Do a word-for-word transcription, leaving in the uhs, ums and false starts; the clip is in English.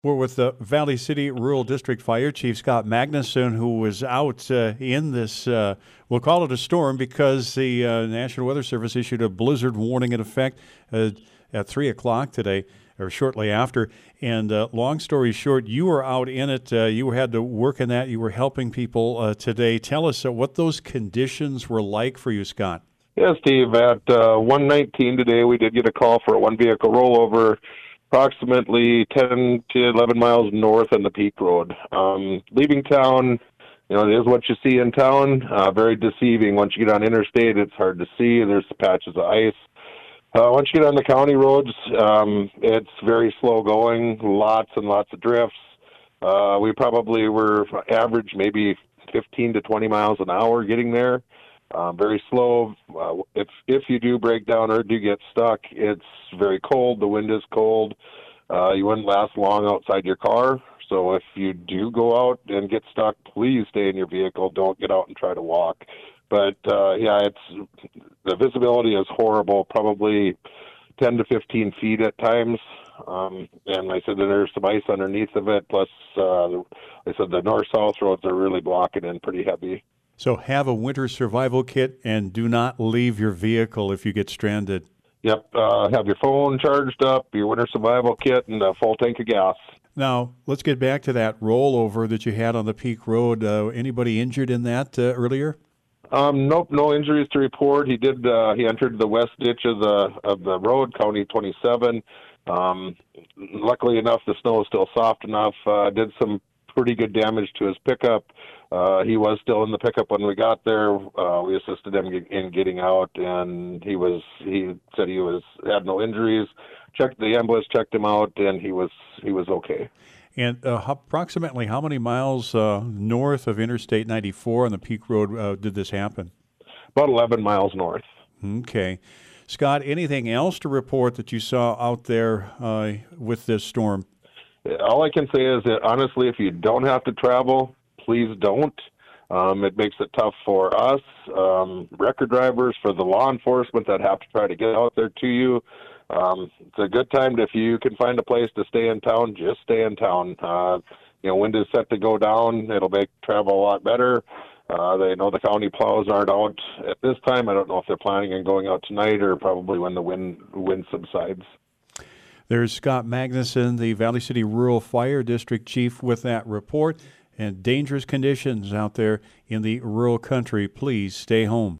We're with the Valley City Rural District Fire Chief Scott Magnuson, who was out uh, in this, uh, we'll call it a storm, because the uh, National Weather Service issued a blizzard warning in effect uh, at three o'clock today, or shortly after. And uh, long story short, you were out in it. Uh, you had to work in that. You were helping people uh, today. Tell us uh, what those conditions were like for you, Scott. Yeah, Steve, at uh, one nineteen today, we did get a call for a one-vehicle rollover approximately ten to eleven miles north on the Peak Road. Um, leaving town, you know, it is what you see in town. Uh, very deceiving. Once you get on interstate, it's hard to see. There's patches of ice. Uh, once you get on the county roads, um, it's very slow going, lots and lots of drifts. Uh, we probably were average maybe fifteen to twenty miles an hour getting there. Um, very slow. Uh, if if you do break down or do get stuck, it's very cold. The wind is cold. Uh, you wouldn't last long outside your car. So if you do go out and get stuck, please stay in your vehicle. Don't get out and try to walk. But uh, yeah, it's the visibility is horrible. Probably ten to fifteen feet at times. Um, and I said that there's some ice underneath of it. Plus, uh, I said the north-south roads are really blocking in pretty heavy. So have a winter survival kit and do not leave your vehicle if you get stranded. Yep. Uh, have your phone charged up, your winter survival kit, and a full tank of gas. Now, let's get back to that rollover that you had on the Peak Road. Uh, anybody injured in that uh, earlier? Um, nope, no injuries to report. He did. Uh, he entered the west ditch of the of the road, County twenty-seven. Um, luckily enough, the snow is still soft enough. Uh, did some pretty good damage to his pickup. Uh, he was still in the pickup when we got there. Uh, we assisted him in getting out, and he was. He said he was had no injuries. Checked the ambulance, checked him out, and he was he was okay. And uh, how, approximately how many miles uh, north of Interstate ninety-four on the Peak Road uh, did this happen? About eleven miles north. Okay. Scott, anything else to report that you saw out there uh, with this storm? All I can say is that, honestly, if you don't have to travel, please don't. Um, it makes it tough for us, um, record drivers, for the law enforcement that have to try to get out there to you. Um, it's a good time to, if you can find a place to stay in town, just stay in town. Uh, you know, wind is set to go down. It'll make travel a lot better. Uh, they know the county plows aren't out at this time. I don't know if they're planning on going out tonight or probably when the wind wind subsides. There's Scott Magnuson, the Valley City Rural Fire District Chief, with that report. And dangerous conditions out there in the rural country. Please stay home.